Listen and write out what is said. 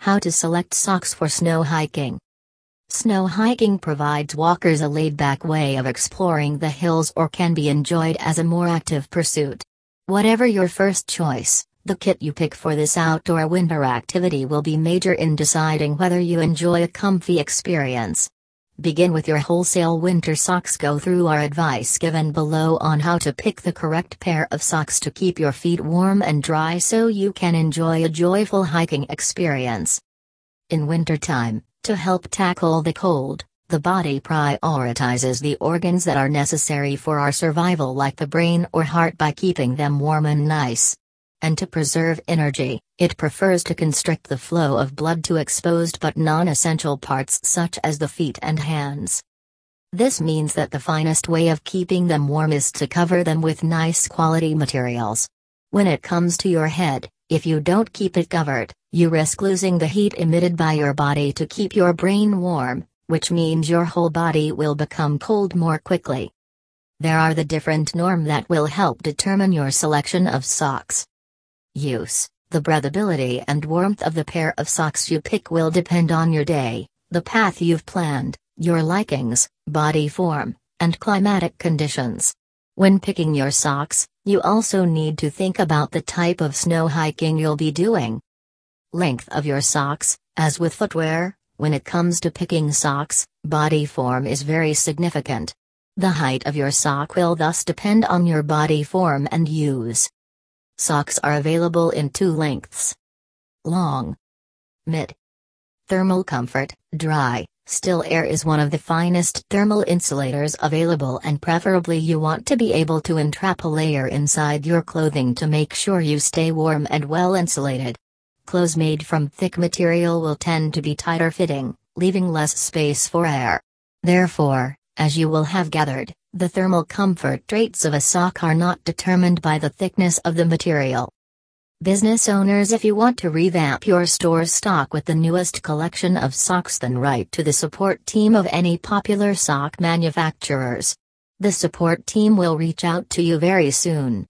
How to select socks for snow hiking. Snow hiking provides walkers a laid-back way of exploring the hills or can be enjoyed as a more active pursuit. Whatever your first choice, the kit you pick for this outdoor winter activity will be major in deciding whether you enjoy a comfy experience. Begin with your wholesale winter socks. Go through our advice given below on how to pick the correct pair of socks to keep your feet warm and dry so you can enjoy a joyful hiking experience. In wintertime, to help tackle the cold, the body prioritizes the organs that are necessary for our survival, like the brain or heart, by keeping them warm and nice. And to preserve energy, it prefers to constrict the flow of blood to exposed but non-essential parts such as the feet and hands. This means that the finest way of keeping them warm is to cover them with nice quality materials. When it comes to your head, if you don't keep it covered, you risk losing the heat emitted by your body to keep your brain warm, which means your whole body will become cold more quickly. There are the different norms that will help determine your selection of socks. Use. The breathability and warmth of the pair of socks you pick will depend on your day, the path you've planned, your likings, body form, and climatic conditions. When picking your socks, you also need to think about the type of snow hiking you'll be doing. Length of your socks. As with footwear, when it comes to picking socks, body form is very significant. The height of your sock will thus depend on your body form and use. Socks are available in two lengths: long, mid. Thermal comfort. Dry, still air is one of the finest thermal insulators available, and preferably you want to be able to entrap a layer inside your clothing to make sure you stay warm and well insulated. Clothes made from thick material will tend to be tighter fitting, leaving less space for air. Therefore, as you will have gathered, the thermal comfort traits of a sock are not determined by the thickness of the material. Business owners, if you want to revamp your store's stock with the newest collection of socks, then write to the support team of any popular sock manufacturers. The support team will reach out to you very soon.